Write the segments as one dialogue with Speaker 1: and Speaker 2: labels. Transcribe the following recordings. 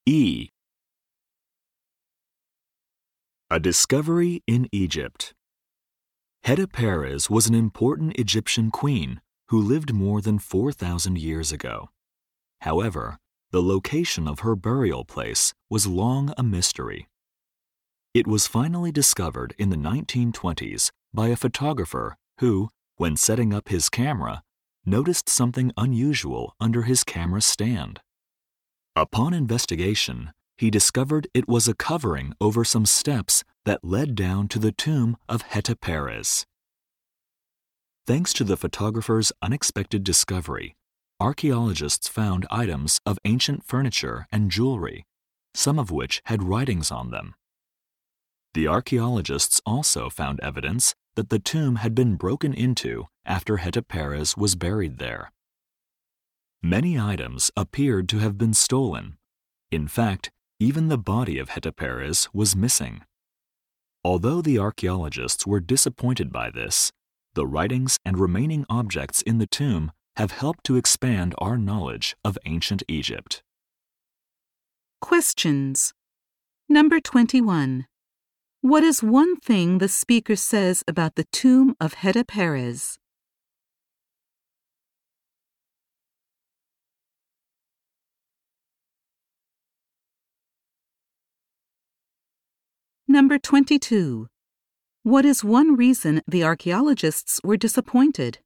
Speaker 1: E. A discovery in Egypt. Hetepheres was an important Egyptian queen who lived more than 4,000 years ago. However, the location of her burial place was long a mystery. It was finally discovered in the 1920s by a photographer who, when setting up his camera, noticed something unusual under his camera stand. Upon investigation, he discovered it was a covering over some steps that led down to the tomb of Hetepheres. Thanks to the photographer's unexpected discovery, archaeologists found items of ancient furniture and jewelry, some of which had writings on them. The archaeologists also found evidence that the tomb had been broken into after Hetepheres was buried there. Many items appeared to have been stolen. In fact, even the body of Hetepheres was missing. Although the archaeologists were disappointed by this, the writings and remaining objects in the tomb have helped to expand our knowledge of ancient Egypt.
Speaker 2: Questions. Number 21. What is one thing the speaker says about the tomb of Hetepheres? Number 22. What is one reason the archaeologists were disappointed?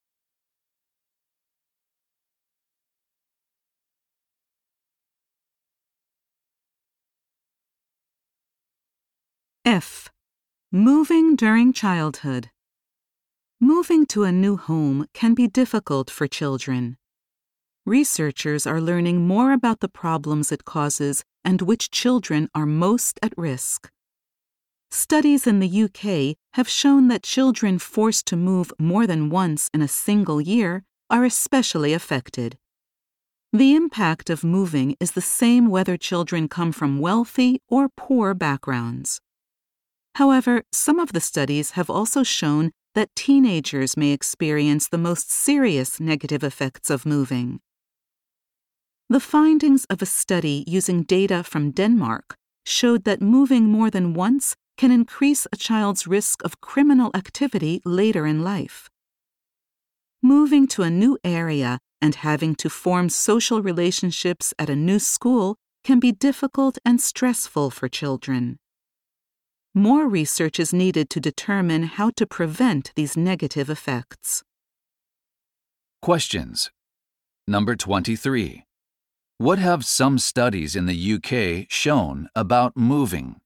Speaker 2: F. Moving during childhood. Moving to a new home can be difficult for children. Researchers are learning more about the problems it causes and which children are most at risk. Studies in the UK have shown that children forced to move more than once in a single year are especially affected. The impact of moving is the same whether children come from wealthy or poor backgrounds. However, some of the studies have also shown that teenagers may experience the most serious negative effects of moving. The findings of a study using data from Denmark showed that moving more than once can increase a child's risk of criminal activity later in life. Moving to a new area and having to form social relationships at a new school can be difficult and stressful for children. More research is needed to determine how to prevent these negative effects.
Speaker 3: Questions. Number 23. What have some studies in the UK shown about moving?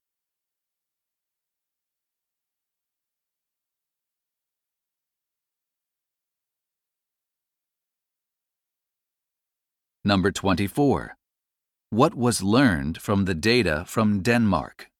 Speaker 3: Number 24. What was learned from the data from Denmark?